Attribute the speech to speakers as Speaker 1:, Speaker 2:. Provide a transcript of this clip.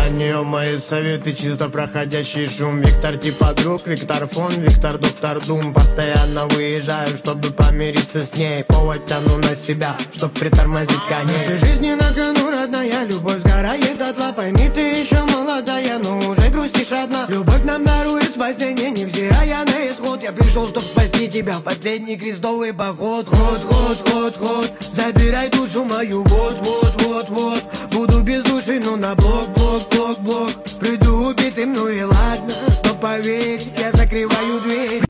Speaker 1: нее мои советы, чисто проходящий шум. Виктор типа друг, Виктор фон, Виктор доктор Дум. Постоянно выезжаю, чтобы помириться с ней. Повод тяну на себя, чтоб притормозить коней. В нашей жизни на кону, родная, любовь сгорает дотла. Пойми, ты еще молодая, но уже грустишь одна. Любовь нам дарует спасение, невзирая на исход. Я пришел, чтоб спасти тебя в последний крестовый поход. Ход, забирай душу мою, вот